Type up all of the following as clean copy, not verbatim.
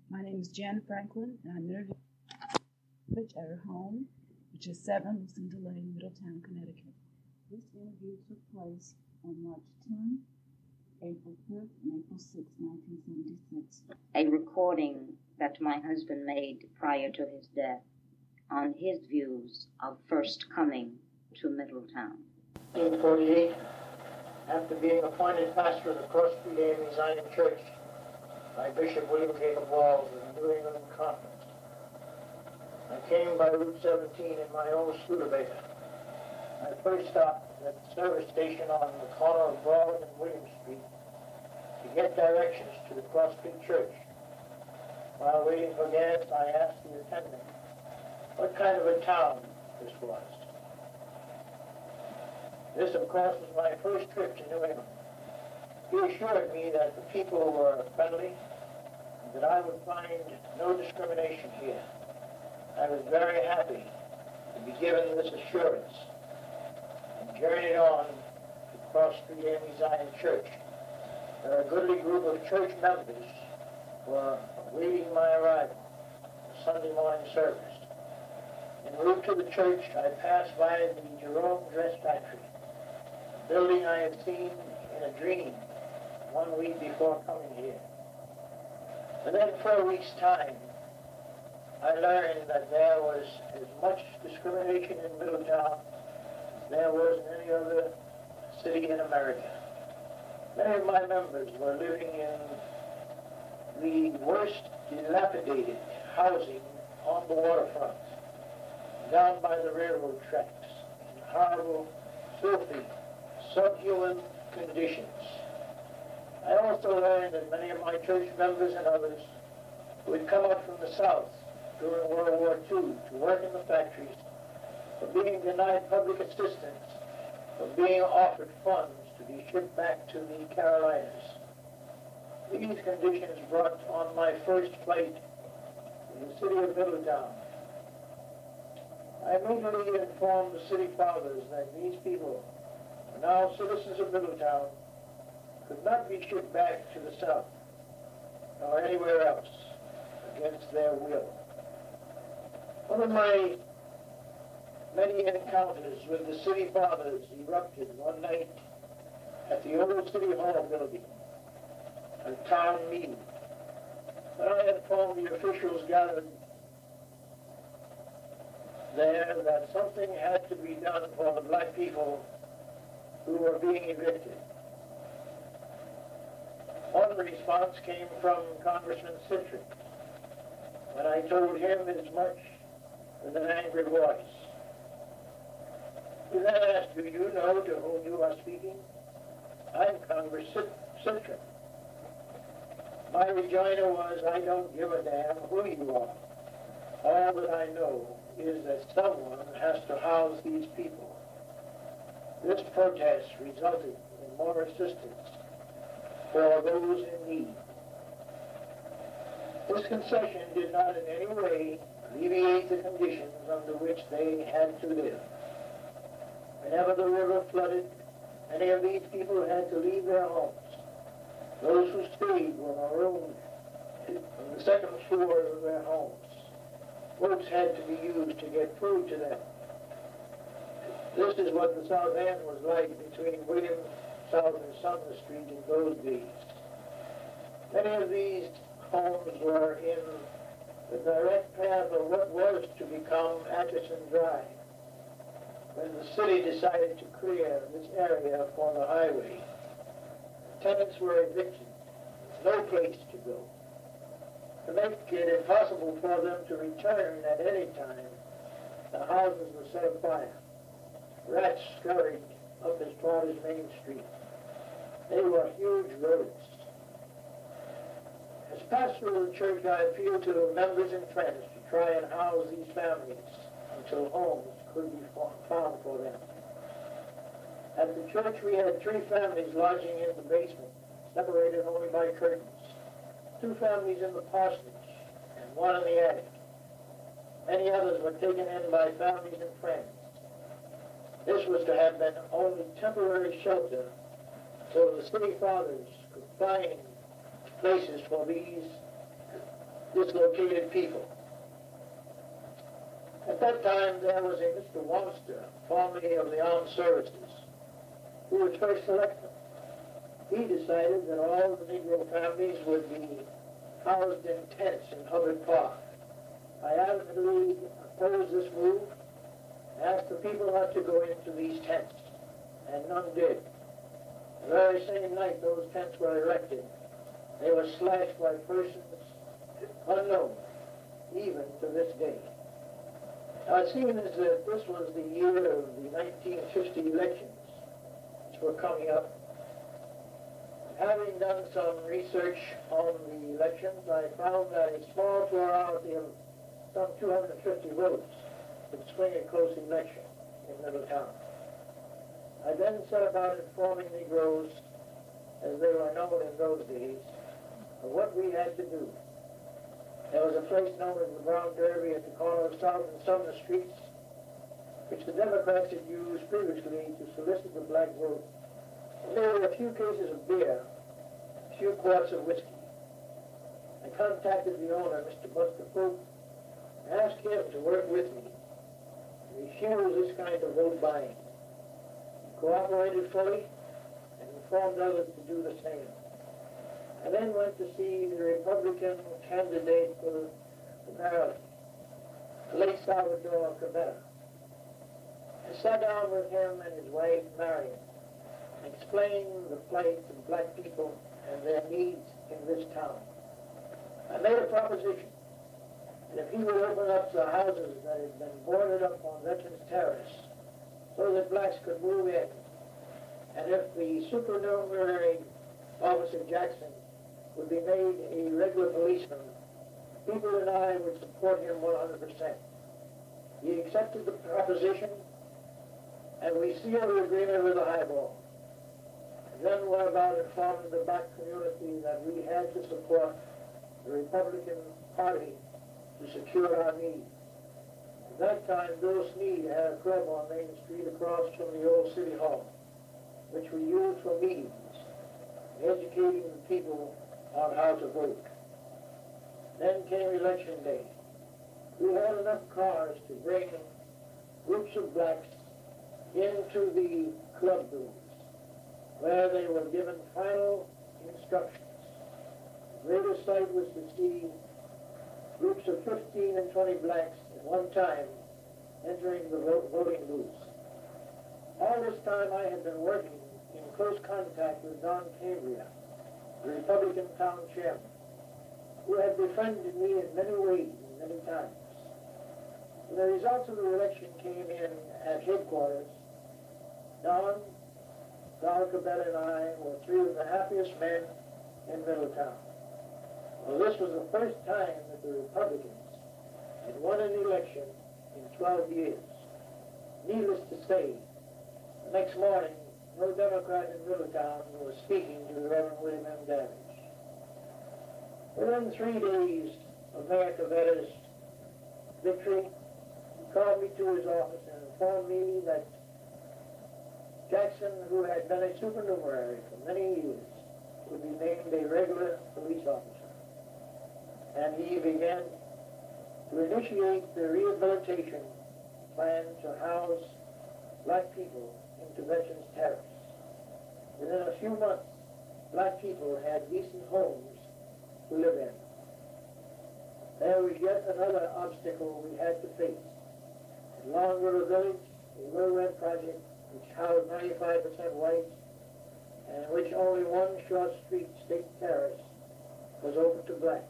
My name is Jan Franklin, and I'm interviewing at her home, which is 7 Lucinda Lane, Middletown, Connecticut. This interview took place on March 10, April 5th, and April 6, 1976. A recording that my husband made prior to his death on his views of first coming to Middletown. 1948, after being appointed pastor of the Cross Street AME Zion Church by Bishop William Jacob Walls of the New England Conference, I came by Route 17 in my own Studebaker. I first stopped at the service station on the corner of Broad and William Street to get directions to the Cross Street Church. While waiting for gas, I asked the attendant what kind of a town this was. This, of course, was my first trip to New England. He assured me that the people were friendly and that I would find no discrimination here. I was very happy to be given this assurance and journeyed on to Cross Street AME Zion Church. There, a goodly group of church members were awaiting my arrival for Sunday morning service. En route to the church, I passed by the Jerome Dress Factory, a building I had seen in a dream 1 week before coming here. Within 4 weeks' time, I learned that there was as much discrimination in Middletown as there was in any other city in America. Many of my members were living in the worst dilapidated housing on the waterfront, down by the railroad tracks, in horrible, filthy, subhuman conditions. I also learned that many of my church members and others who had come up from the South during World War II to work in the factories were being denied public assistance, were being offered funds to be shipped back to the Carolinas. These conditions brought on my first flight to the city of Middletown. I immediately informed the city fathers that these people, who are now citizens of Middletown, could not be shipped back to the South or anywhere else against their will. One of my many encounters with the city fathers erupted one night at the old City Hall building, a town meeting. When I informed the officials gathered there that something had to be done for the black people who were being evicted. One response came from Congressman Citrick when I told him as much with an angry voice. He then asked, "Do you know to whom you are speaking?" "I'm Congressman Citrick." My rejoinder was, "I don't give a damn who you are. All that I know is that someone has to house these people." This protest resulted in more assistance for those in need. This concession did not in any way alleviate the conditions under which they had to live. Whenever the river flooded, many of these people had to leave their homes. Those who stayed were marooned on the second floor of their homes. Boats had to be used to get food to them. This is what the South End was like between William South and Sumner Street in those days. Many of these homes were in the direct path of what was to become Atchison Drive, when the city decided to clear this area for the highway. Tenants were evicted, no place to go. To make it impossible for them to return at any time, the houses were set afire. Rats scurried up as far as Main Street. They were huge rodents. As pastor of the church, I appealed to members and friends to try and house these families until homes could be found for them. At the church, we had 3 families lodging in the basement, separated only by curtains. 2 families in the parsonage, and 1 in the attic. Many others were taken in by families and friends. This was to have been only temporary shelter so the city fathers could find places for these dislocated people. At that time, there was a Mr. Wamster, formerly of the Armed Services, who was first selected. He decided that all the Negro families would be housed in tents in Hubbard Park. I adamantly opposed this move, asked the people not to go into these tents, and none did. The very same night those tents were erected, they were slashed by persons unknown, even to this day. Now, it seems that this was the year of the 1950 elections, which were coming up. Having done some research on the elections, I found that a small plurality of some 250 votes would swing a close election in Middletown. I then set about informing Negroes, as they were known in those days, of what we had to do. There was a place known as the Brown Derby at the corner of South and Sumner Streets, which the Democrats had used previously to solicit the black vote. And there were a few cases of beer, a few quarts of whiskey. I contacted the owner, Mr. Buster Pope, and asked him to work with me to refuse this kind of vote buying. He cooperated fully and informed others to do the same. I then went to see the Republican candidate for the Maryland, the late Salvador Cabrera. I sat down with him and his wife, Marion, and explained the plight of black people and their needs in this town. I made a proposition that if he would open up the houses that had been boarded up on Veterans Terrace so that blacks could move in, and if the supernumerary Officer Jackson would be made a regular policeman, people and I would support him 100%. He accepted the proposition, and we sealed the agreement with a highball. And then went about informing the black community that we had to support the Republican Party to secure our needs. At that time, Bill Sneed had a club on Main Street across from the old City Hall, which we used for meetings, educating the people on how to vote. Then came election day. We had enough cars to bring groups of blacks into the club rooms, where they were given final instructions. The greatest sight was to see groups of 15 and 20 blacks at one time entering the voting booths. All this time I had been working in close contact with Don Cambria, the Republican town chairman, who had befriended me in many ways and many times. When the results of the election came in at headquarters, Don, Sal Cabrera, and I were three of the happiest men in Middletown. Well, this was the first time that the Republicans had won an election in 12 years. Needless to say, the next morning, no Democrat in Middletown was speaking to the Reverend William M. Davidge. Within 3 days of Mayor Cabrera's victory, he called me to his office and informed me that Jackson, who had been a supernumerary for many years, would be named a regular police officer. And he began to initiate the rehabilitation plan to house black people into Veterans Terrace. Within a few months, black people had decent homes to live in. There was yet another obstacle we had to face. In Long River Village, a low-rent project which housed 95% whites and in which only one short street, State Terrace, was open to blacks.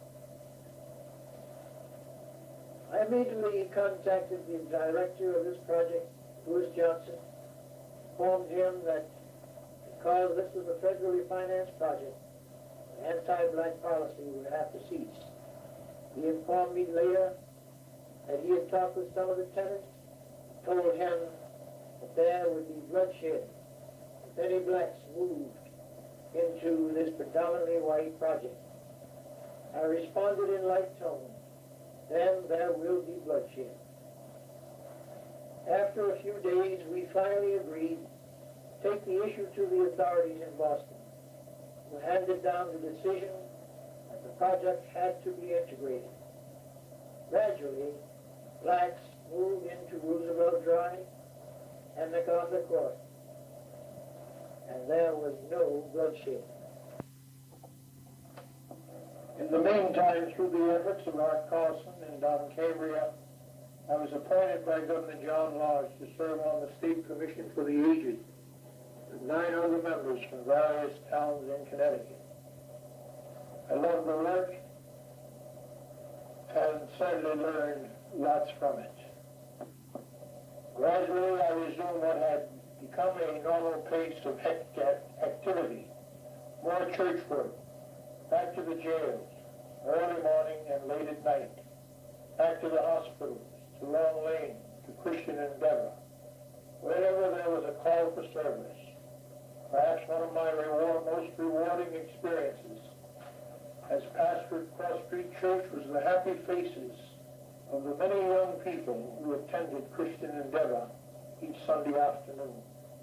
I immediately contacted the director of this project, Louis Johnson, informed him that because this was a federally financed project, the anti-black policy would have to cease. He informed me later that he had talked with some of the tenants, told him that there would be bloodshed if any blacks moved into this predominantly white project. I responded in light tones, then there will be bloodshed. After a few days, we finally agreed to take the issue to the authorities in Boston, who handed down the decision that the project had to be integrated. Gradually, blacks moved into Roosevelt Drive and MacArthur Court, and there was no bloodshed. In the meantime, through the efforts of Art Carlson and Don Cambria, I was appointed by Governor John Lodge to serve on the State Commission for the Aged, with 9 other members from various towns in Connecticut. I loved the work and certainly learned lots from it. Gradually, I resumed what had become a normal pace of activity, more church work, back to the jails, early morning and late at night, back to the hospitals, to Long Lane, to Christian Endeavor, wherever there was a call for service. Perhaps one of my most rewarding experiences as pastor at Cross Street Church was the happy faces of the many young people who attended Christian Endeavor each Sunday afternoon.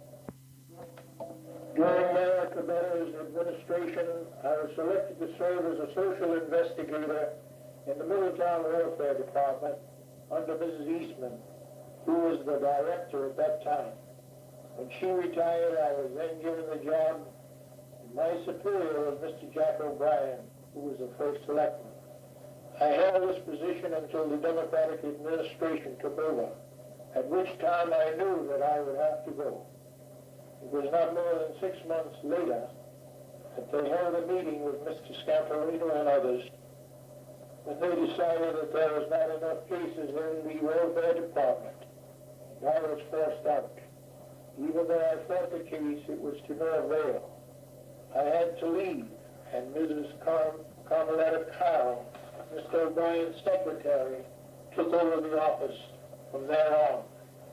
During Mayor Cabetta's administration, I was selected to serve as a social investigator in the Middletown Welfare Department under Mrs. Eastman, who was the director at that time. When she retired, I was then given the job, and my superior was Mr. Jack O'Brien, who was the first selectman. I held this position until the Democratic administration took over, at which time I knew that I would have to go. It was not more than 6 months later that they held a meeting with Mr. Scamperino and others when they decided that there was not enough cases in the welfare department. And I was forced out. Even though I fought the case, it was to no avail. I had to leave, and Mrs. Carmeletta Kyle, Mr. O'Brien's secretary, took over the office from there on.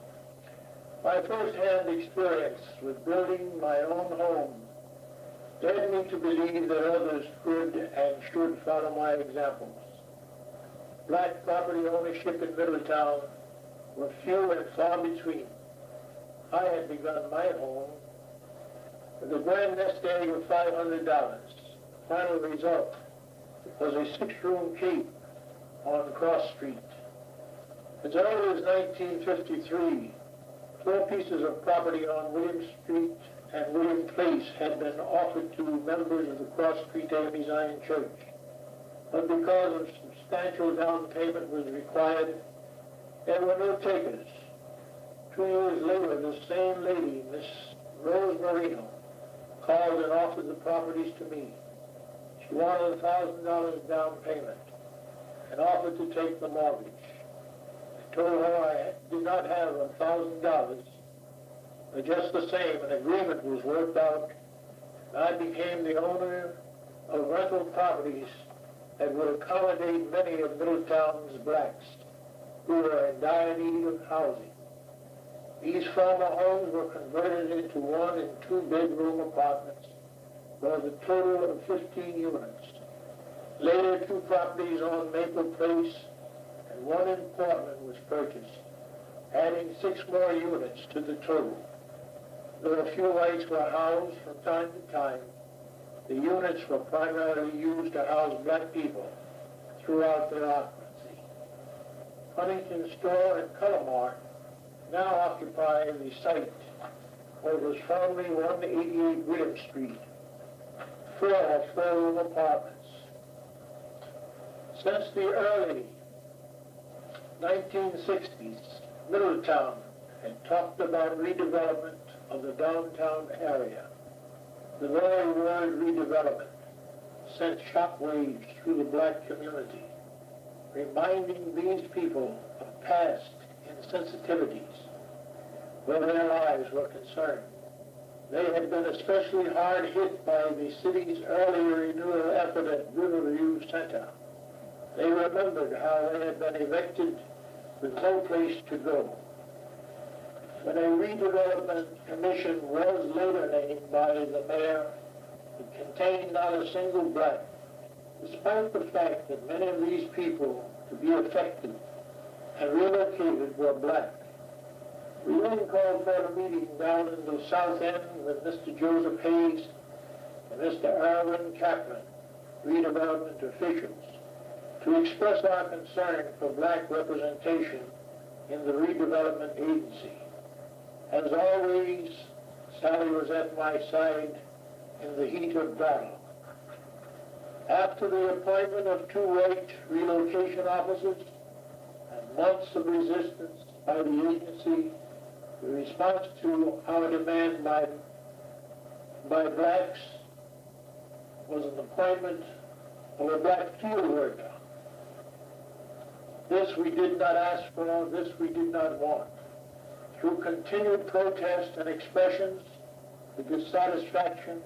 My first-hand experience with building my own home led me to believe that others could and should follow my examples. Black property ownership in Middletown were few and far between. I had begun my home with a grand nest egg of $500. The final result was a 6-room cape on Cross Street. As early as 1953, 4 pieces of property on William Street and William Place had been offered to members of the Cross Street AME Zion Church. But because a substantial down payment was required, there were no takers. 2 years later, the same lady, Miss Rose Marino, called and offered the properties to me. She wanted $1,000 down payment and offered to take the mortgage. I told her I did not have $1,000, but just the same, an agreement was worked out, and I became the owner of rental properties that would accommodate many of Middletown's blacks who were in dire need of housing. These former homes were converted into 1- and 2-bedroom apartments with a total of 15 units. Later, 2 properties on Maple Place and 1 in Portland was purchased, adding 6 more units to the total. Though a few whites were housed from time to time, the units were primarily used to house black people throughout their occupancy. Huntington Store and Color Mart now occupy the site where was formerly 188 William Street, 4 4-room apartments. Since the early 1960s, Middletown had talked about redevelopment of the downtown area. The very word redevelopment sent shockwaves through the black community, reminding these people of past insensitivities where their lives were concerned. They had been especially hard hit by the city's early renewal effort at Riverview Center. They remembered how they had been evicted with no place to go. When a redevelopment commission was later named by the mayor, it contained not a single black, despite the fact that many of these people to be affected and relocated were black. We then called for a meeting down in the South End with Mr. Joseph Hayes and Mr. Erwin Kaplan, redevelopment officials to express our concern for black representation in the redevelopment agency. As always, Sally was at my side in the heat of battle. After the appointment of 2 white relocation officers and months of resistance by the agency, the response to our demand by blacks was an appointment of a black field worker. This we did not ask for, this we did not want. Through continued protest and expressions, the dissatisfaction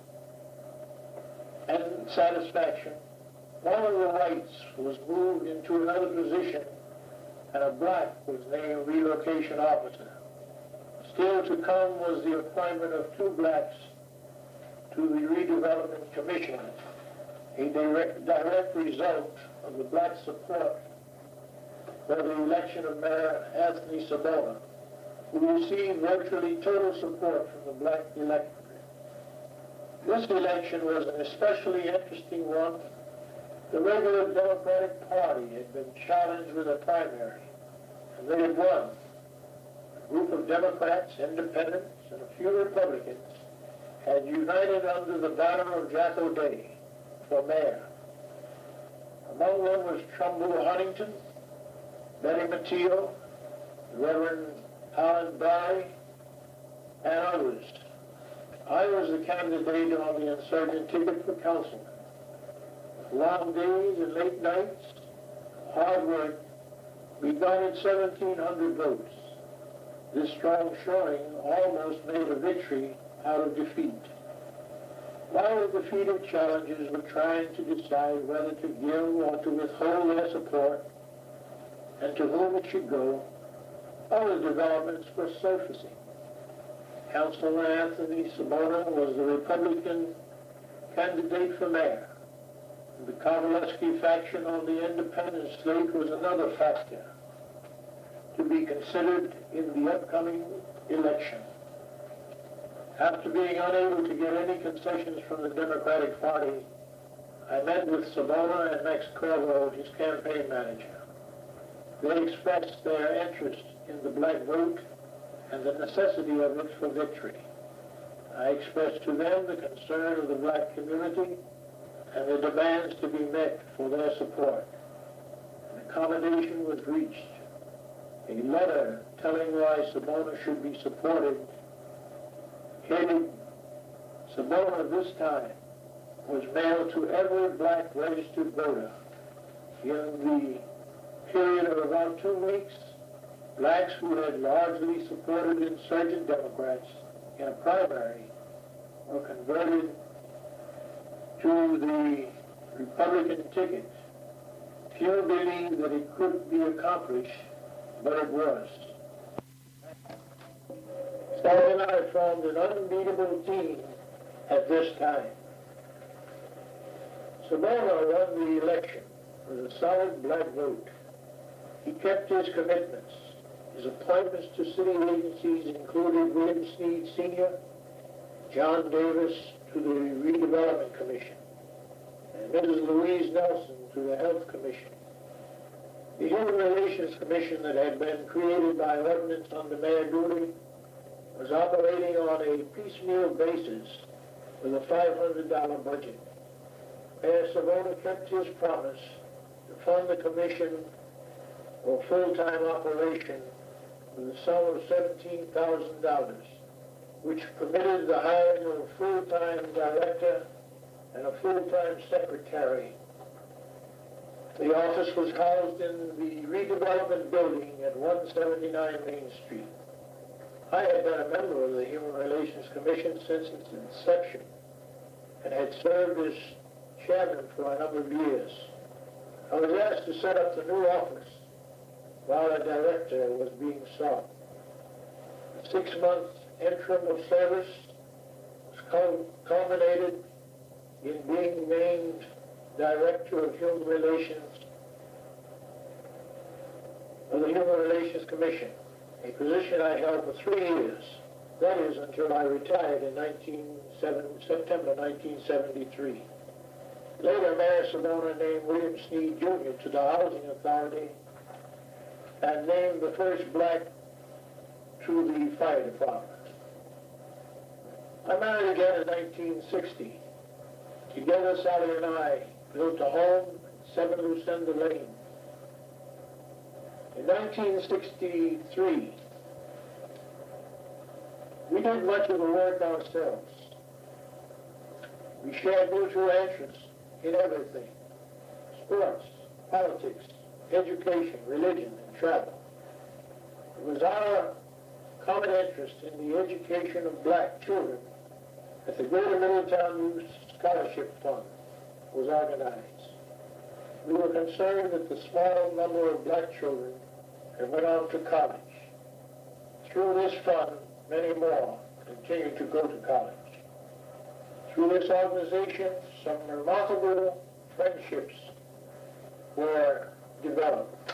one of the whites was moved into another position and a black was named relocation officer. Still to come was the appointment of 2 blacks to the Redevelopment Commission, a direct result of the black support for the election of Mayor Anthony Sabona, who received virtually total support from the black electorate. This election was an especially interesting one. The regular Democratic Party had been challenged with a primary, and they had won. A group of Democrats, independents, and a few Republicans had united under the banner of Jack O'Day for mayor. Among them was Trumbull Huntington, Betty Mateo, the Reverend Alan Barry, and others. I was the candidate on the insurgent ticket for councilman. Long days and late nights, hard work, we garnered 1,700 votes. This strong showing almost made a victory out of defeat. While the defeated challengers were trying to decide whether to give or to withhold their support and to whom it should go, other developments were surfacing. Councilman Anthony Sabona was the Republican candidate for mayor. The Kowaleski faction on the independent slate was another factor to be considered in the upcoming election. After being unable to get any concessions from the Democratic Party, I met with Sabona and Max Corvo, his campaign manager. They expressed their interest in the black vote and the necessity of it for victory. I expressed to them the concern of the black community and the demands to be met for their support. An accommodation was reached. A letter telling why Sabona should be supported, headed Sabona this time, was mailed to every black registered voter. In the period of about 2 weeks, blacks who had largely supported insurgent Democrats in a primary were converted to the Republican ticket. Few believed that it could be accomplished, but it was. Sally and I formed an unbeatable team at this time. Sabona won the election with a solid black vote. He kept his commitments. His appointments to city agencies included William Snead Sr., John Davis to the Redevelopment Commission, and Mrs. Louise Nelson to the Health Commission. The Human Relations Commission that had been created by ordinance under Mayor Dooley was operating on a piecemeal basis with a $500 budget. Mayor Sabona kept his promise to fund the commission for full-time operation with a sum of $17,000, which permitted the hiring of a full-time director and a full-time secretary. The office was housed in the redevelopment building at 179 Main Street. I had been a member of the Human Relations Commission since its inception and had served as chairman for a number of years. I was asked to set up the new office while a director was being sought. A 6-month interim of service was culminated in being named Director of Human Relations of the Human Relations Commission, a position I held for 3 years. That is, until I retired in September 1973. later Mayor Sedona named William Snead Jr. to the Housing Authority and named the first black to the fire department. I married again in 1960. Together, Sally and I built a home at 7 Lucinda Lane. In 1963, we did much of the work ourselves. We shared mutual interests in everything: sports, politics, education, religion, and travel. It was our common interest in the education of black children that the Greater Middletown Youth Scholarship Fund was organized. We were concerned that the small number of black children that went on to college. Through this fund, many more continued to go to college. Through this organization, some remarkable friendships were developed.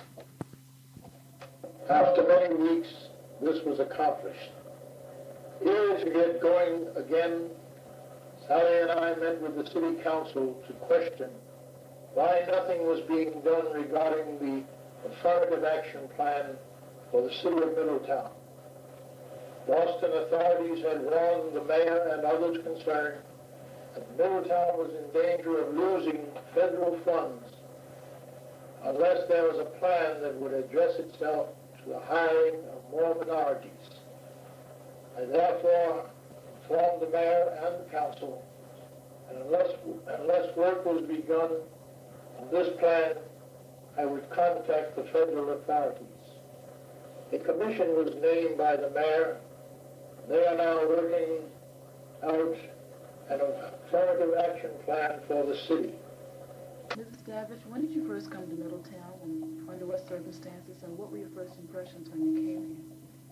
After many weeks, this was accomplished. Eager to get going again, Sally and I met with the city council to question why nothing was being done regarding the affirmative action plan for the city of Middletown. Boston authorities had warned the mayor and others concerned that Middletown was in danger of losing federal funds unless there was a plan that would address itself to the hiring of more minorities. I therefore informed the mayor and the council, and unless work was begun on this plan, I would contact the federal authorities. A commission was named by the mayor. They are now working out an affirmative action plan for the city. Mrs. Davidge, when did you first come to Middletown, and under what circumstances, and what were your first impressions when you came here?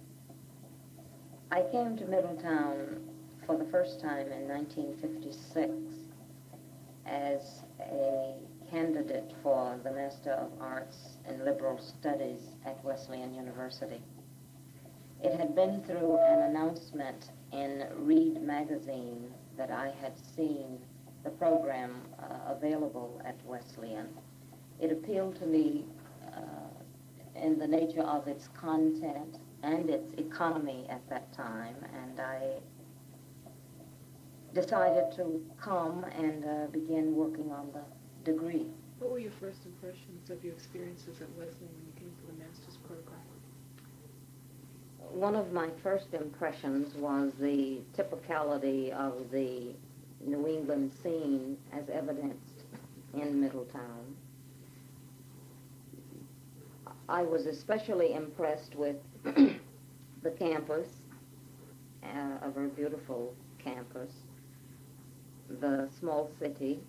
I came to Middletown for the first time in 1956 as a candidate for the Master of Arts in Liberal Studies at Wesleyan University. It had been through an announcement in Reed magazine that I had seen the program available at Wesleyan. It appealed to me in the nature of its content and its economy at that time, and I decided to come and begin working on the degree. What were your first impressions of your experiences at Wesleyan when you came to the master's program? One of my first impressions was the typicality of the New England scene as evidenced in Middletown. I was especially impressed with the campus, a very beautiful campus, the small city.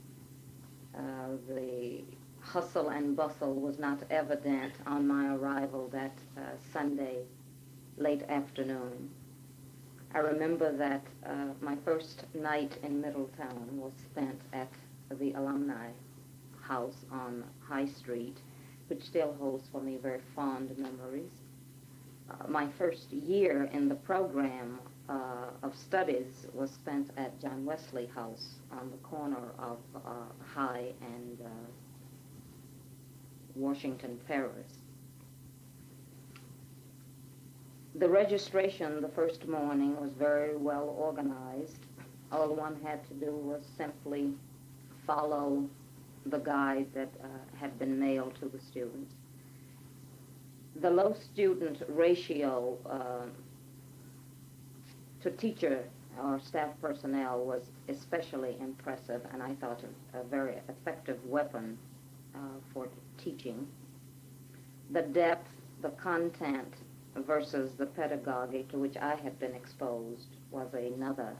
The hustle and bustle was not evident on my arrival that Sunday late afternoon. I remember that my first night in Middletown was spent at the Alumni House on High Street, which still holds for me very fond memories. My first year in the program of studies was spent at John Wesley House on the corner of High and Washington Ferris. The registration the first morning was very well organized. All one had to do was simply follow the guide that had been mailed to the students. The low student ratio to teacher or staff personnel was especially impressive, and I thought a very effective weapon for teaching. The depth, the content versus the pedagogy to which I had been exposed was another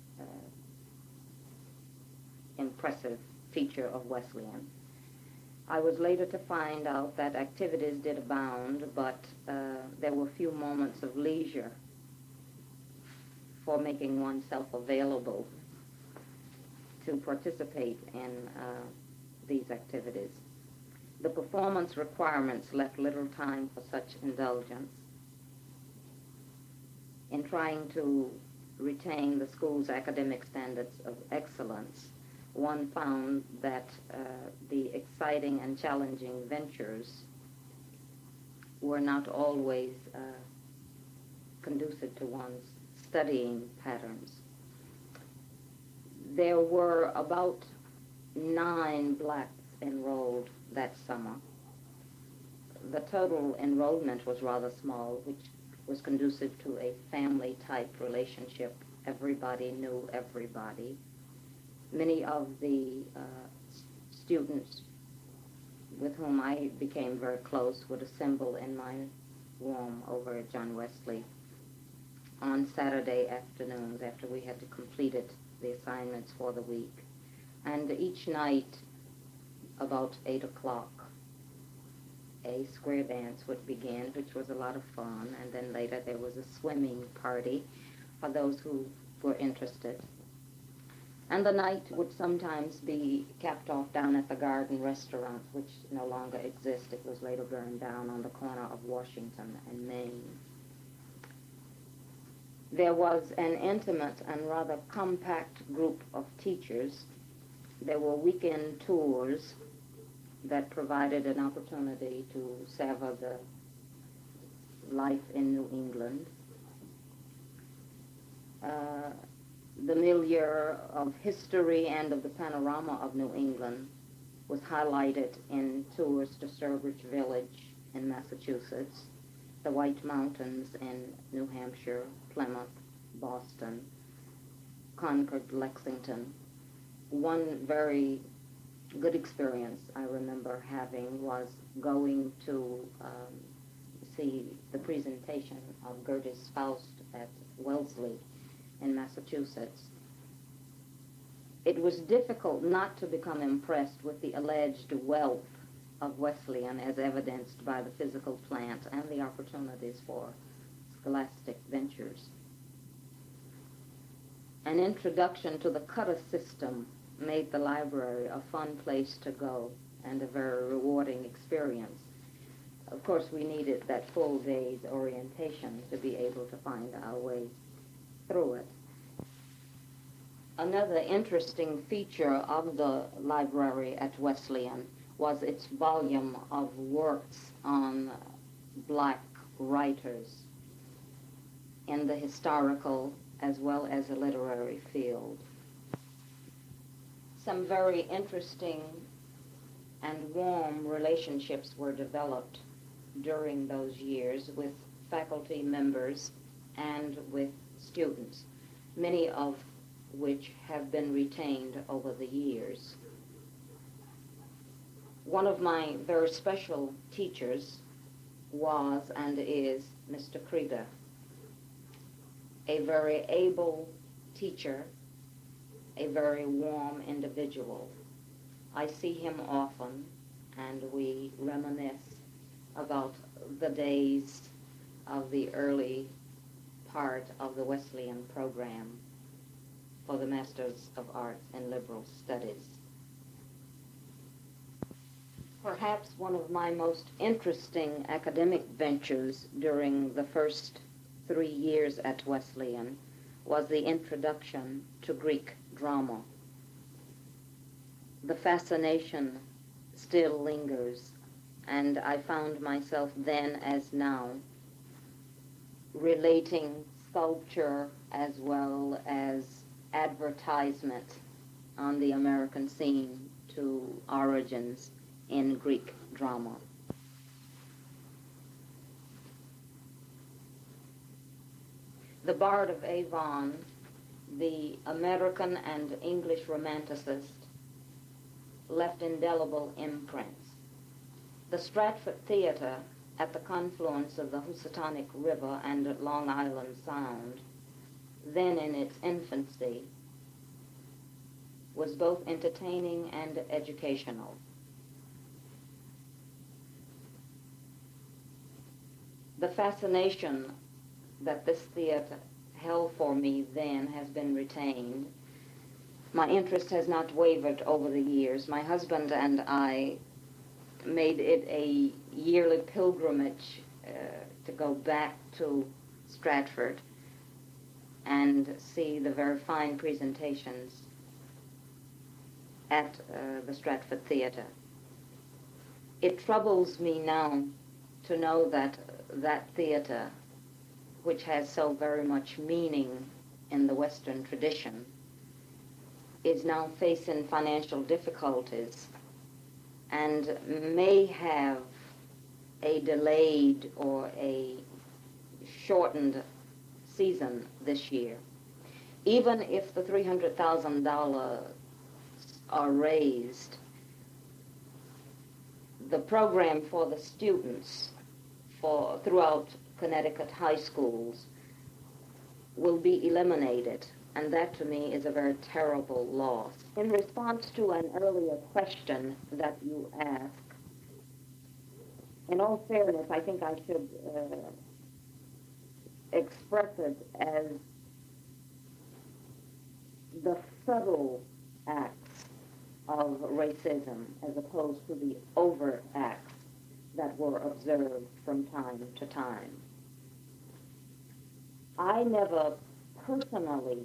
impressive feature of Wesleyan. I was later to find out that activities did abound, but there were few moments of leisure for making oneself available to participate in these activities. The performance requirements left little time for such indulgence. In trying to retain the school's academic standards of excellence, one found that the exciting and challenging ventures were not always conducive to one's studying patterns. There were about 9 blacks enrolled that summer. The total enrollment was rather small, which was conducive to a family-type relationship. Everybody knew everybody. Many of the students with whom I became very close would assemble in my room over at John Wesley on Saturday afternoons after we had completed the assignments for the week. And each night, about 8 o'clock, a square dance would begin, which was a lot of fun, and then later there was a swimming party for those who were interested. And the night would sometimes be capped off down at the Garden Restaurant, which no longer exists. It was later burned down on the corner of Washington and Main. There was an intimate and rather compact group of teachers. There were weekend tours that provided an opportunity to savor the life in New England. The milieu of history and of the panorama of New England was highlighted in tours to Sturbridge Village in Massachusetts, the White Mountains in New Hampshire, Plymouth, Boston, Concord, Lexington. One very good experience I remember having was going to see the presentation of Goethe's Faust at Wellesley in Massachusetts. It was difficult not to become impressed with the alleged wealth of Wesleyan as evidenced by the physical plant and the opportunities for scholastic ventures. An introduction to the Cutter system made the library a fun place to go and a very rewarding experience. Of course, we needed that full day's orientation to be able to find our way through it. Another interesting feature of the library at Wesleyan was its volume of works on black writers in the historical as well as the literary field. Some very interesting and warm relationships were developed during those years with faculty members and with students, many of which have been retained over the years. One of my very special teachers was and is Mr. Krieger, a very able teacher, a very warm individual. I see him often, and we reminisce about the days of the early part of the Wesleyan program for the Masters of Arts in Liberal Studies. Perhaps one of my most interesting academic ventures during the first 3 years at Wesleyan was the introduction to Greek drama. The fascination still lingers, and I found myself then as now relating sculpture as well as advertisement on the American scene to origins in Greek drama. The Bard of Avon, the American and English romanticist, left indelible imprints. The Stratford Theater at the confluence of the Housatonic River and Long Island Sound, then in its infancy, was both entertaining and educational. The fascination that this theater held for me then has been retained. My interest has not wavered over the years. My husband and I made it a yearly pilgrimage to go back to Stratford and see the very fine presentations at the Stratford Theatre. It troubles me now to know that that theatre, which has so very much meaning in the Western tradition, is now facing financial difficulties and may have a delayed or a shortened season this year. Even if the $300,000 are raised, the program for the students for throughout Connecticut high schools will be eliminated, and that to me is a very terrible loss. In response to an earlier question that you asked, in all fairness, I think I should express it as the subtle acts of racism as opposed to the overt acts that were observed from time to time. I never personally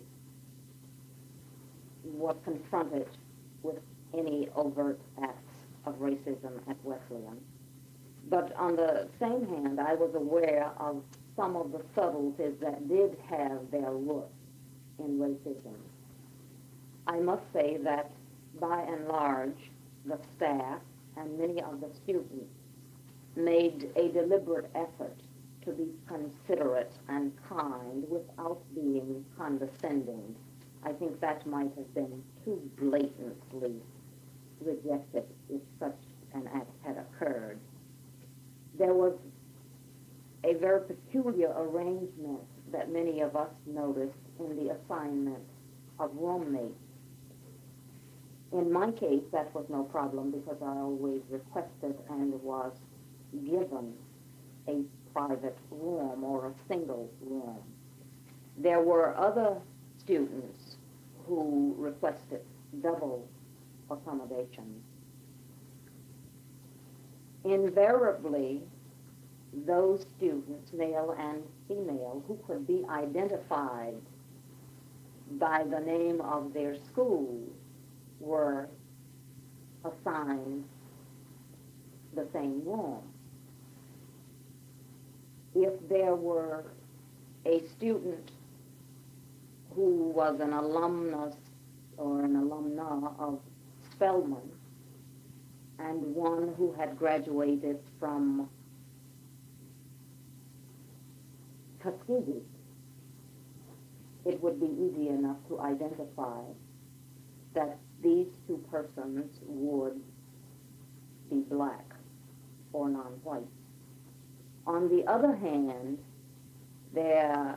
was confronted with any overt acts of racism at Wesleyan. But on the same hand, I was aware of some of the subtleties that did have their root in racism. I must say that by and large, the staff and many of the students made a deliberate effort to be considerate and kind without being condescending. I think that might have been too blatantly rejected if such an act had occurred. There was a very peculiar arrangement that many of us noticed in the assignment of roommates. In my case, that was no problem because I always requested and was given a private room or a single room. There were other students who requested double accommodations. Invariably, those students, male and female, who could be identified by the name of their school were assigned the same room. If there were a student who was an alumnus or an alumna of Spelman and one who had graduated from Tuskegee, it would be easy enough to identify that these two persons would be black or non-white. On the other hand, there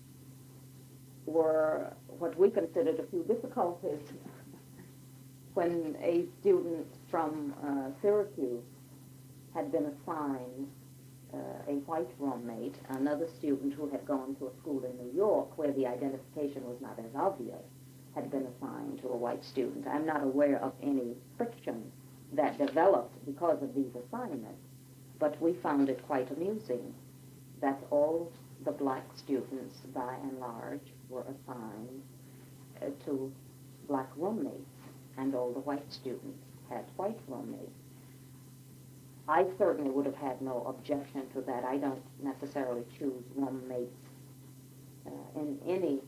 were what we considered a few difficulties when a student from Syracuse had been assigned a white roommate, another student who had gone to a school in New York where the identification was not as obvious had been assigned to a white student. I'm not aware of any friction that developed because of these assignments, but we found it quite amusing that all the black students, by and large, were assigned to black roommates, and all the white students had white roommates. I certainly would have had no objection to that. I don't necessarily choose roommates in any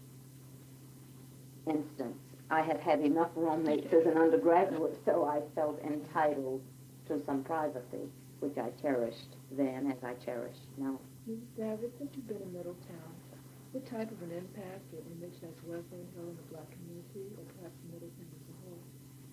instance. I had had enough roommates as an undergraduate, so I felt entitled to some privacy, which I cherished then as I cherish now. Mrs. Davitt, since you've been in Middletown, what type of an impact or image has Wesleyan held in the black community, or perhaps Middletown as a whole?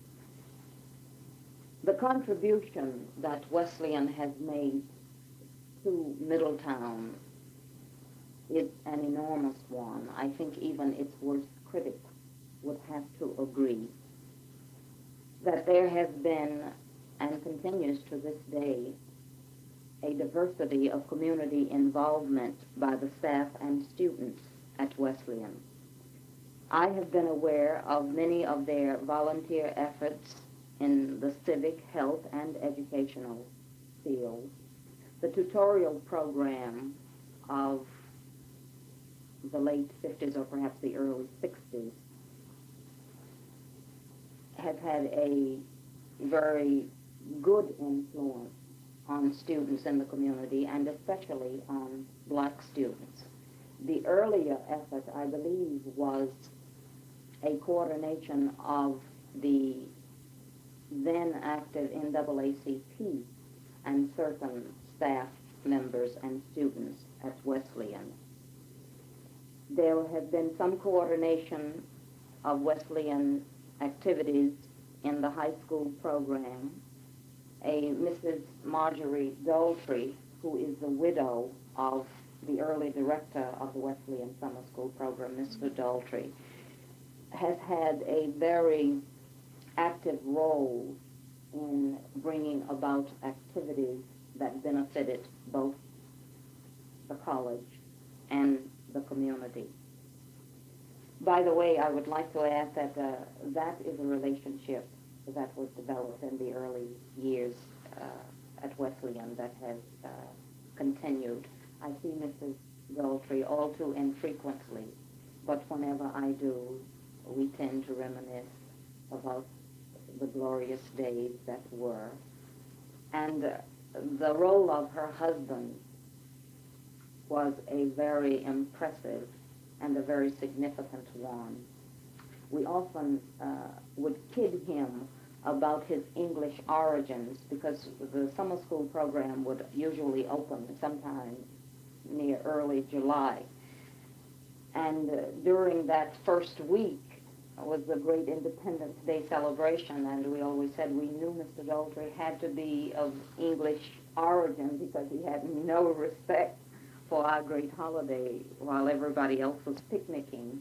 The contribution that Wesleyan has made to Middletown is an enormous one. I think even its worst critics would have to agree that there has been, and continues to this day, a diversity of community involvement by the staff and students at Wesleyan. I have been aware of many of their volunteer efforts in the civic, health, and educational fields. The tutorial program of the late 50s or perhaps the early 60s has had a very good influence on students in the community, and especially on black students. The earlier effort, I believe, was a coordination of the then active NAACP and certain staff members and students at Wesleyan. There had been some coordination of Wesleyan activities in the high school program. A Mrs. Marjorie Daltrey, who is the widow of the early director of the Wesleyan Summer School program, Mr. Daltrey, has had a very active role in bringing about activities that benefited both the college and the community. By the way, I would like to add that that is a relationship that was developed in the early years at Wesleyan that has continued. I see Mrs. Daltrey all too infrequently, but whenever I do, we tend to reminisce about the glorious days that were. And the role of her husband was a very impressive and a very significant one. We often would kid him about his English origins, because the summer school program would usually open sometime near early July. And during that first week was the great Independence Day celebration, and we always said we knew Mr. Daltrey had to be of English origin because he had no respect for our great holiday. While everybody else was picnicking,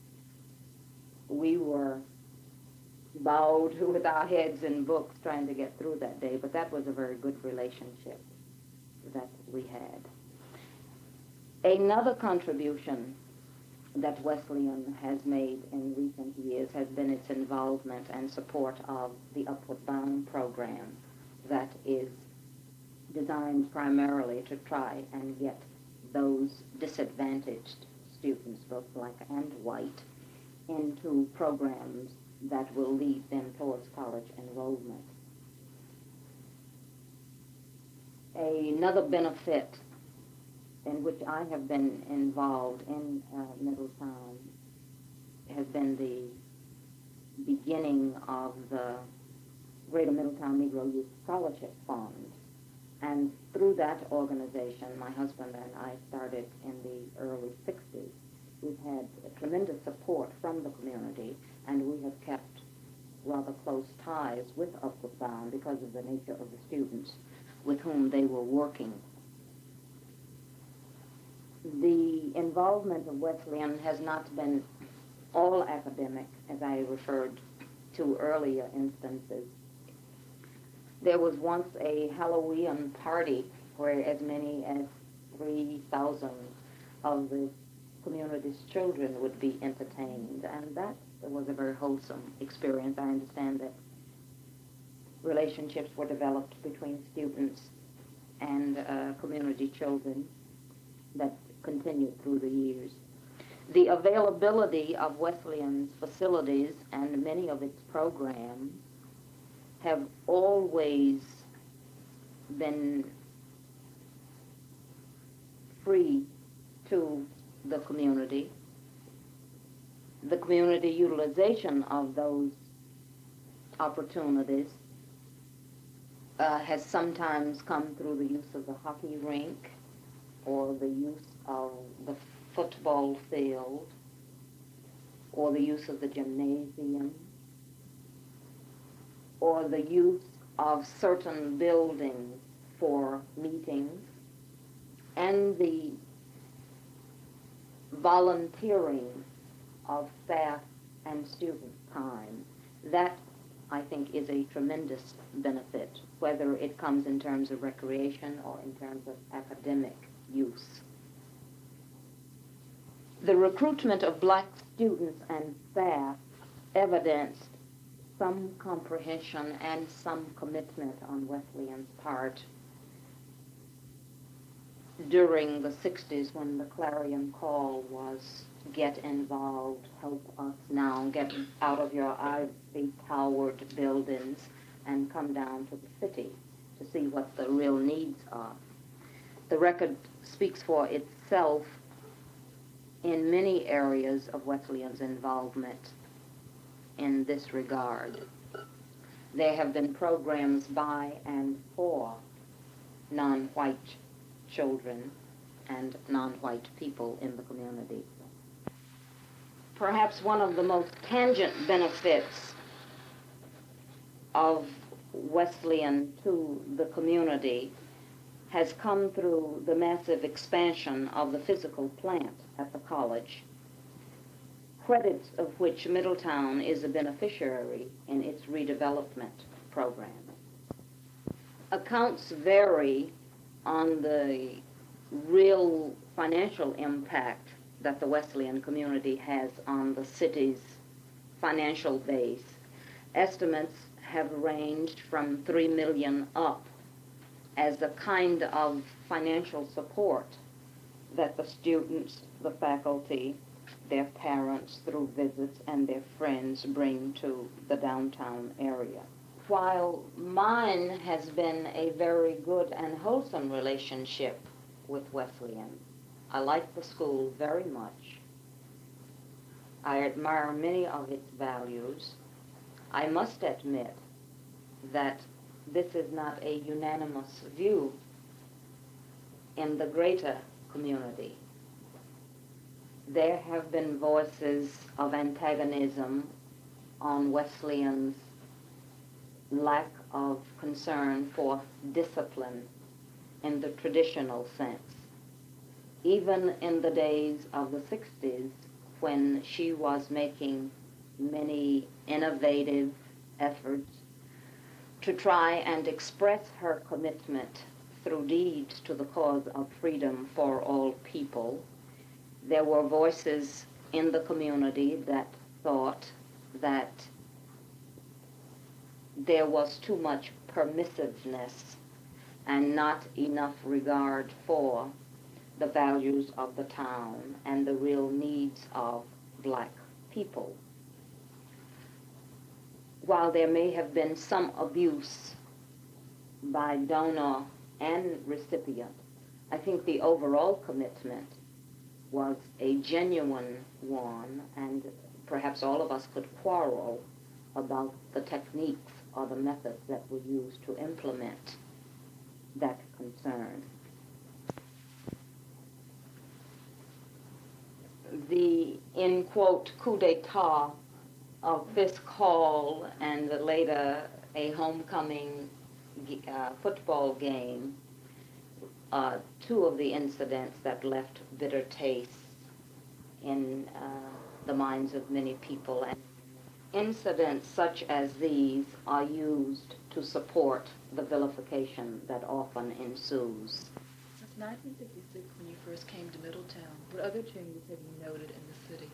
we were bowed with our heads in books trying to get through that day, but that was a very good relationship that we had. Another contribution that Wesleyan has made in recent years has been its involvement and support of the Upward Bound program that is designed primarily to try and get those disadvantaged students, both black and white, into programs that will lead them towards college enrollment. Another benefit in which I have been involved in Middletown has been the beginning of the Greater Middletown Negro Youth Scholarship Fund. And through that organization, my husband and I started in the early 60s. We've had tremendous support from the community, and we have kept rather close ties with Upward Bound because of the nature of the students with whom they were working. The involvement of Wesleyan has not been all academic, as I referred to earlier instances. There was once a Halloween party where as many as 3,000 of the community's children would be entertained, and that was a very wholesome experience. I understand that relationships were developed between students and community children that continued through the years. The availability of Wesleyan's facilities and many of its programs have always been free to the community. The community utilization of those opportunities has sometimes come through the use of the hockey rink or the use of the football field or the use of the gymnasium or the use of certain buildings for meetings, and the volunteering of staff and student time. That, I think, is a tremendous benefit, whether it comes in terms of recreation or in terms of academic use. The recruitment of black students and staff evidenced some comprehension and some commitment on Wesleyan's part during the 60s when the clarion call was get involved, help us now, get out of your ivy towered buildings and come down to the city to see what the real needs are. The record speaks for itself in many areas of Wesleyan's involvement in this regard. There have been programs by and for non-white children and non-white people in the community. Perhaps one of the most tangent benefits of Wesleyan to the community has come through the massive expansion of the physical plant at the college, credits of which Middletown is a beneficiary in its redevelopment program. Accounts vary on the real financial impact that the Wesleyan community has on the city's financial base. Estimates have ranged from $3 million up as a kind of financial support that the students, the faculty, their parents through visits, and their friends bring to the downtown area. While mine has been a very good and wholesome relationship with Wesleyan, I like the school very much. I admire many of its values. I must admit that this is not a unanimous view in the greater community. There have been voices of antagonism on Wesleyan's lack of concern for discipline in the traditional sense. Even in the days of the 60s, when she was making many innovative efforts to try and express her commitment through deeds to the cause of freedom for all people, there were voices in the community that thought that there was too much permissiveness and not enough regard for the values of the town and the real needs of black people. While there may have been some abuse by donor and recipient, I think the overall commitment was a genuine one, and perhaps all of us could quarrel about the techniques or the methods that were used to implement that concern. The, in quote, coup d'etat of Fisk Hall and later a homecoming football game, two of the incidents that left bitter tastes in the minds of many people. And incidents such as these are used to support the vilification that often ensues. Since 1956, when you first came to Middletown, what other changes have you noted in the city?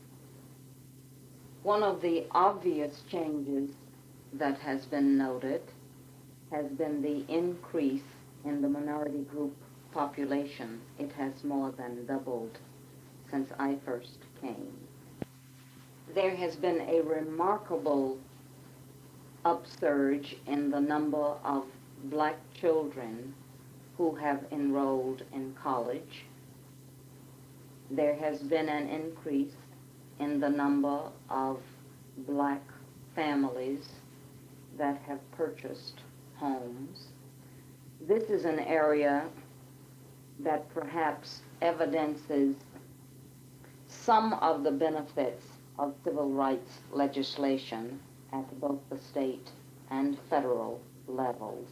One of the obvious changes that has been noted has been the increase in the minority group population. It has more than doubled since I first came. There has been a remarkable upsurge in the number of black children who have enrolled in college. There has been an increase in the number of black families that have purchased homes. This is an area that perhaps evidences some of the benefits of civil rights legislation at both the state and federal levels.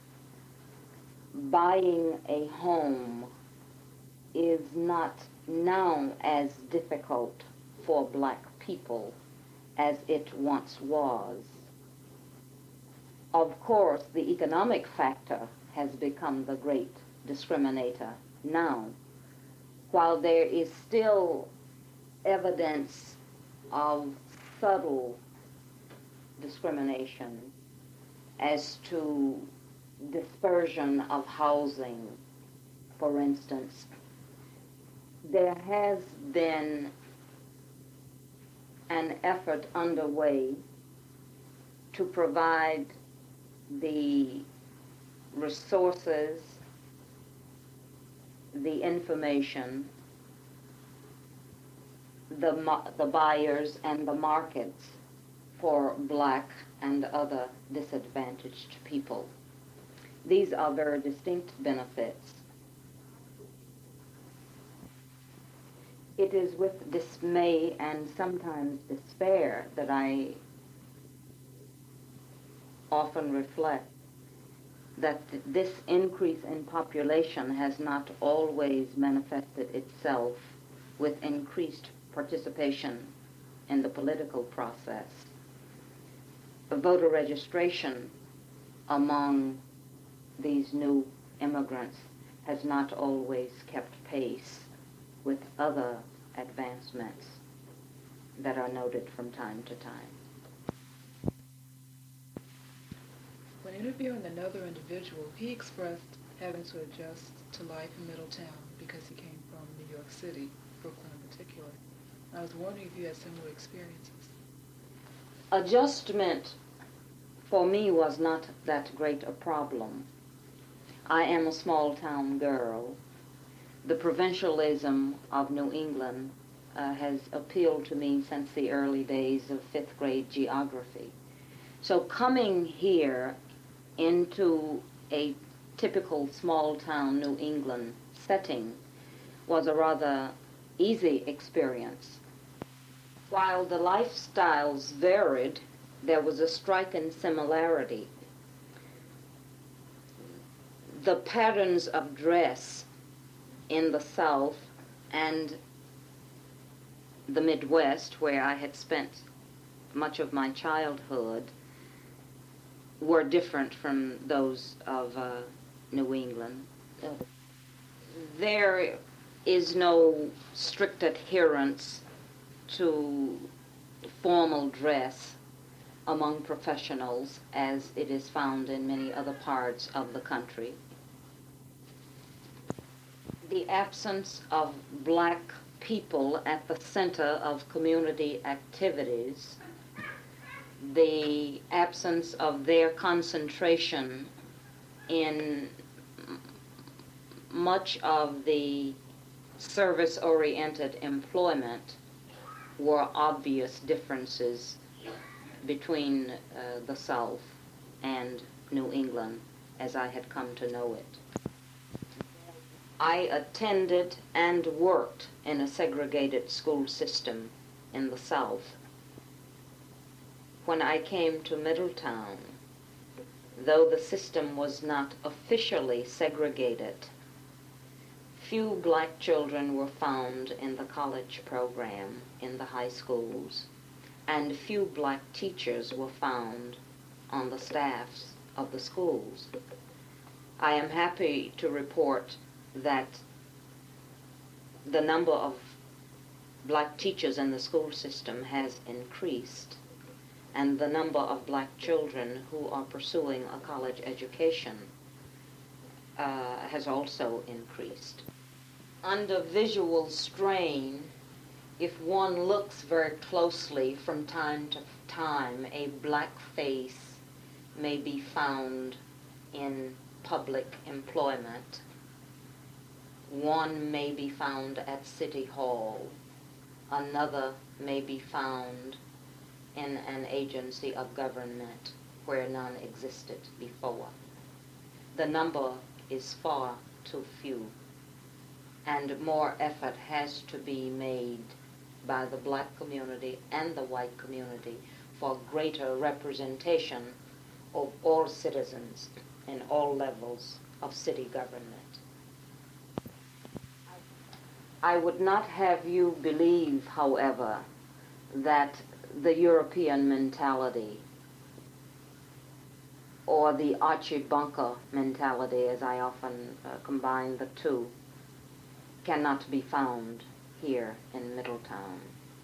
Buying a home is not now as difficult for black people as it once was. Of course, the economic factor has become the great discriminator now, while there is still evidence of subtle discrimination as to dispersion of housing. For instance, there has been an effort underway to provide the resources, the information, the buyers and the markets for black and other disadvantaged people. These are very distinct benefits. It is with dismay and sometimes despair that I often reflect that this increase in population has not always manifested itself with increased participation in the political process. The voter registration among these new immigrants has not always kept pace with other advancements that are noted from time to time. When interviewing another individual, he expressed having to adjust to life in Middletown because he came from New York City, Brooklyn in particular. I was wondering if you had similar experiences. Adjustment for me was not that great a problem. I am a small town girl. The provincialism of New England has appealed to me since the early days of fifth grade geography. So coming here into a typical small town New England setting was a rather easy experience. While the lifestyles varied, there was a striking similarity. The patterns of dress in the South and the Midwest, where I had spent much of my childhood, were different from those of New England. There is no strict adherence to formal dress among professionals as it is found in many other parts of the country. The absence of black people at the center of community activities, the absence of their concentration in much of the service-oriented employment were obvious differences between the South and New England as I had come to know it. I attended and worked in a segregated school system in the South. When I came to Middletown, though the system was not officially segregated, few black children were found in the college program in the high schools, and few black teachers were found on the staffs of the schools. I am happy to report that the number of black teachers in the school system has increased, and the number of black children who are pursuing a college education has also increased. Under visual strain, if one looks very closely from time to time, a black face may be found in public employment. One may be found at City Hall. Another may be found in an agency of government where none existed before. The number is far too few, and more effort has to be made by the black community and the white community for greater representation of all citizens in all levels of city government. I would not have you believe, however, that the European mentality or the Archie Bunker mentality, as I often combine the two, cannot be found here in Middletown.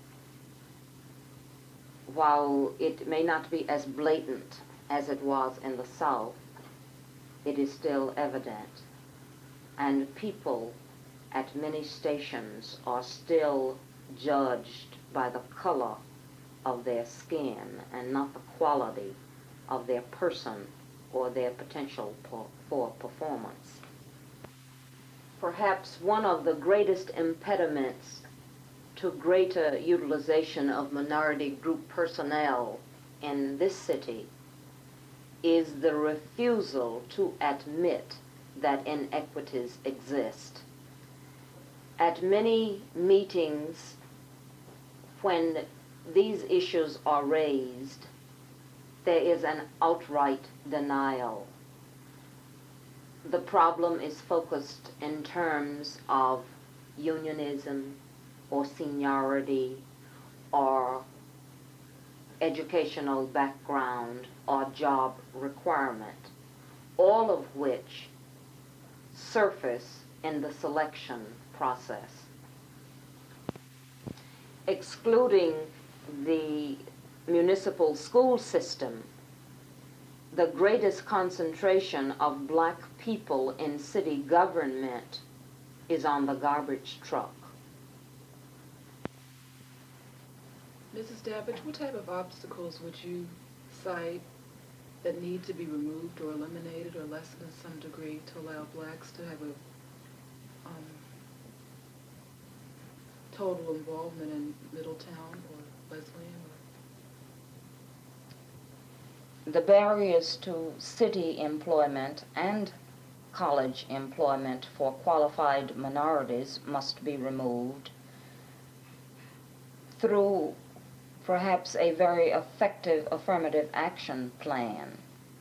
While it may not be as blatant as it was in the South, it is still evident. And people at many stations are still judged by the color of their skin and not the quality of their person or their potential for performance. Perhaps one of the greatest impediments to greater utilization of minority group personnel in this city is the refusal to admit that inequities exist. At many meetings, when these issues are raised, there is an outright denial. The problem is focused in terms of unionism or seniority or educational background or job requirement, all of which surface in the selection process. Excluding the municipal school system, the greatest concentration of black people in city government is on the garbage truck. Mrs. Dabbage, what type of obstacles would you cite that need to be removed or eliminated or lessened in some degree to allow blacks to have a total involvement in Middletown or Wesleyan? The barriers to city employment and college employment for qualified minorities must be removed through perhaps a very effective affirmative action plan.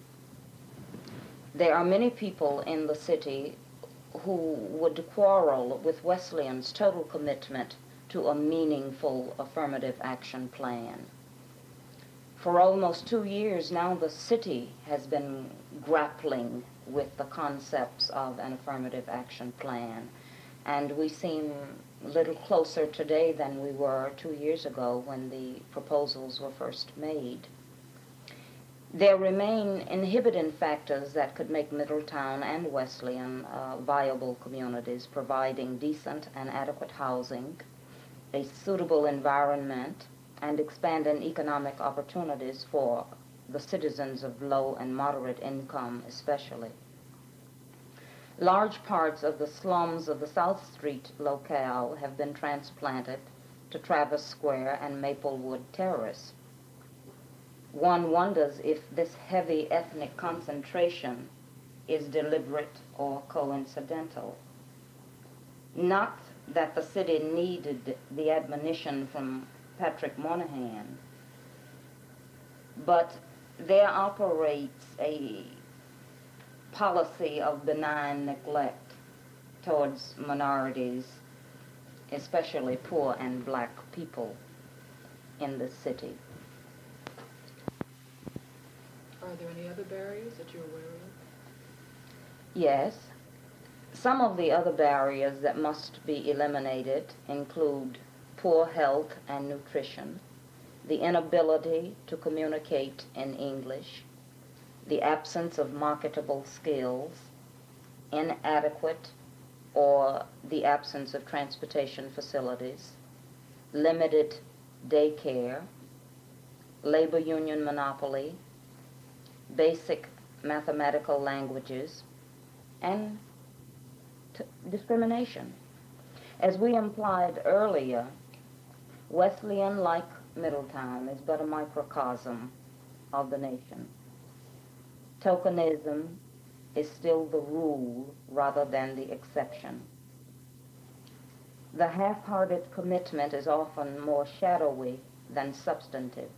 There are many people in the city who would quarrel with Wesleyan's total commitment to a meaningful affirmative action plan. For almost 2 years now, the city has been grappling with the concepts of an affirmative action plan, and we seem a little closer today than we were 2 years ago when the proposals were first made. There remain inhibiting factors that could make Middletown and Wesleyan viable communities, providing decent and adequate housing, a suitable environment, and expanding economic opportunities for the citizens of low and moderate income especially. Large parts of the slums of the South Street locale have been transplanted to Travis Square and Maplewood Terrace. One wonders if this heavy ethnic concentration is deliberate or coincidental. Not that the city needed the admonition from Patrick Moynihan, but there operates a policy of benign neglect towards minorities, especially poor and black people in the city. Are there any other barriers that you're aware of? Yes. Some of the other barriers that must be eliminated include poor health and nutrition, the inability to communicate in English, the absence of marketable skills, inadequate or the absence of transportation facilities, limited daycare, labor union monopoly, basic mathematical languages, and discrimination. As we implied earlier, Wesleyan, like Middletown, is but a microcosm of the nation. Tokenism is still the rule rather than the exception. The half-hearted commitment is often more shadowy than substantive.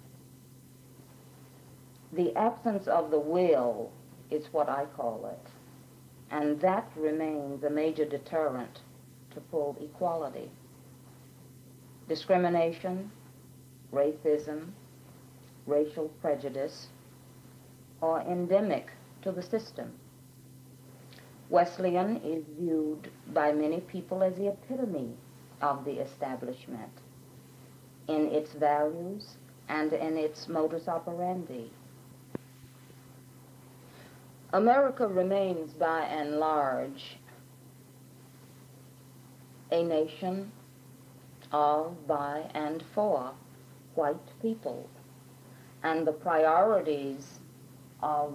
The absence of the will is what I call it, and that remains a major deterrent to full equality. Discrimination, racism, racial prejudice are endemic to the system. Wesleyan is viewed by many people as the epitome of the establishment in its values and in its modus operandi. America remains by and large a nation of, by, and for white people, and the priorities of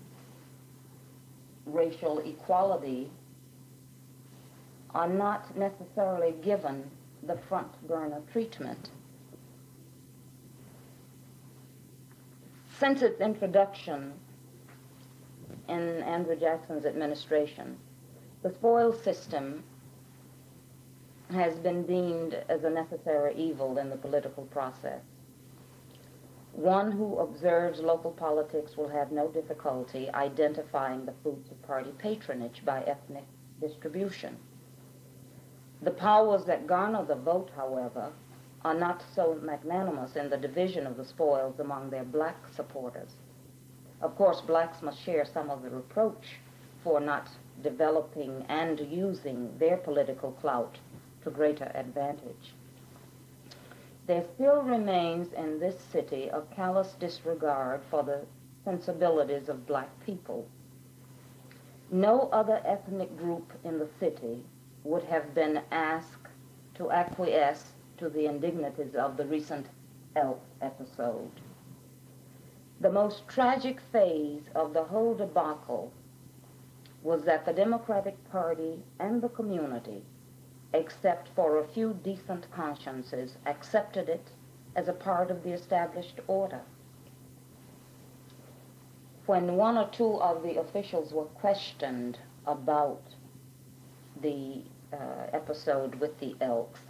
racial equality are not necessarily given the front burner treatment. Since its introduction in Andrew Jackson's administration, the spoils system has been deemed as a necessary evil in the political process. One who observes local politics will have no difficulty identifying the fruits of party patronage by ethnic distribution. The powers that garner the vote, however, are not so magnanimous in the division of the spoils among their black supporters. Of course, blacks must share some of the reproach for not developing and using their political clout to greater advantage. There still remains in this city a callous disregard for the sensibilities of black people. No other ethnic group in the city would have been asked to acquiesce to the indignities of the recent Elk episode. The most tragic phase of the whole debacle was that the Democratic Party and the community, except for a few decent consciences, accepted it as a part of the established order. When one or two of the officials were questioned about the episode with the Elks,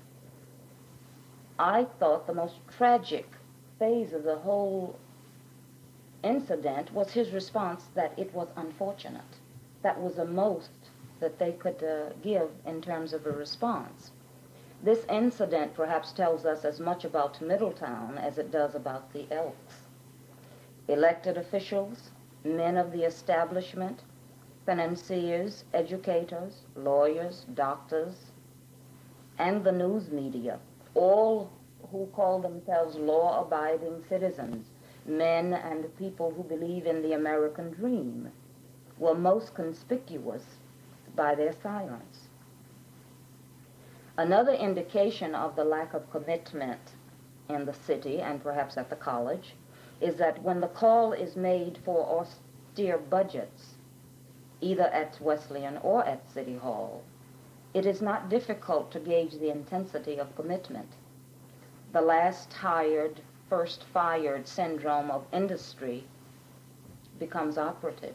I thought the most tragic phase of the whole incident was his response that it was unfortunate. That was the most that they could give in terms of a response. This incident perhaps tells us as much about Middletown as it does about the Elks. Elected officials, men of the establishment, financiers, educators, lawyers, doctors, and the news media, all who call themselves law-abiding citizens, men and people who believe in the American dream, were most conspicuous by their silence. Another indication of the lack of commitment in the city, and perhaps at the college, is that when the call is made for austere budgets, either at Wesleyan or at City Hall, it is not difficult to gauge the intensity of commitment. The last hired, first fired syndrome of industry becomes operative.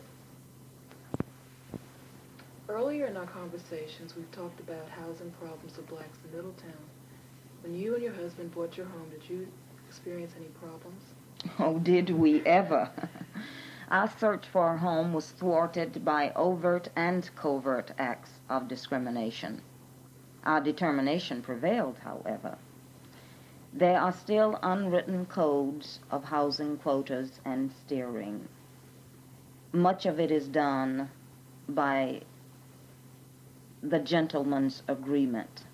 Earlier in our conversations, we've talked about housing problems of blacks in Middletown. When you and your husband bought your home, did you experience any problems? Oh, did we ever? Our search for a home was thwarted by overt and covert acts of discrimination. Our determination prevailed, however. There are still unwritten codes of housing quotas and steering. Much of it is done by the gentleman's agreement.